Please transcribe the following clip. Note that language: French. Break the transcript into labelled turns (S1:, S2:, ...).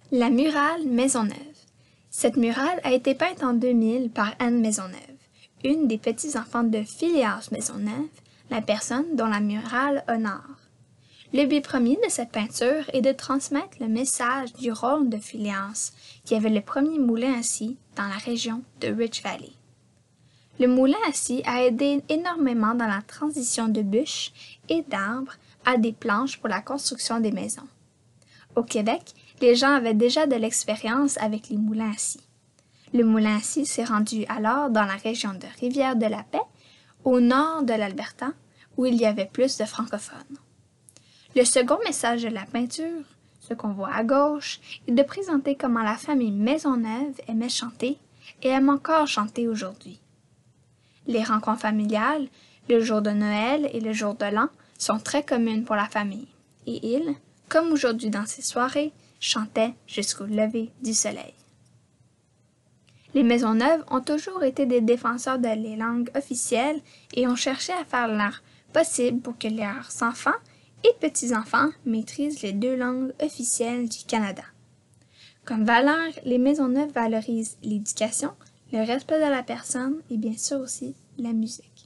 S1: La murale Maisonneuve. Cette murale a été peinte en 2000 par Anne Maisonneuve, une des petits-enfants de Phileas Maisonneuve, la personne dont la murale honore. Le but premier de cette peinture est de transmettre le message du rôle de Phileas, qui avait le premier moulin à scie dans la région de Rich Valley. Le moulin à scie a aidé énormément dans la transition de bûches et d'arbres à des planches pour la construction des maisons. Au Québec, les gens avaient déjà de l'expérience avec les moulins à scie. Le moulin à scie s'est rendu alors dans la région de Rivière-de-la-Paix, au nord de l'Alberta, où il y avait plus de francophones. Le second message de la peinture, ce qu'on voit à gauche, est de présenter comment la famille Maisonneuve aimait chanter et aime encore chanter aujourd'hui. Les rencontres familiales, le jour de Noël et le jour de l'an, sont très communes pour la famille, et ils, comme aujourd'hui dans ces soirées, chantaient jusqu'au lever du soleil. Les Maisonneuve ont toujours été des défenseurs de les langues officielles et ont cherché à faire leur possible pour que leurs enfants et petits-enfants maîtrisent les 2 langues officielles du Canada. Comme valeur, les Maisonneuve valorisent l'éducation, le respect de la personne et bien sûr aussi la musique.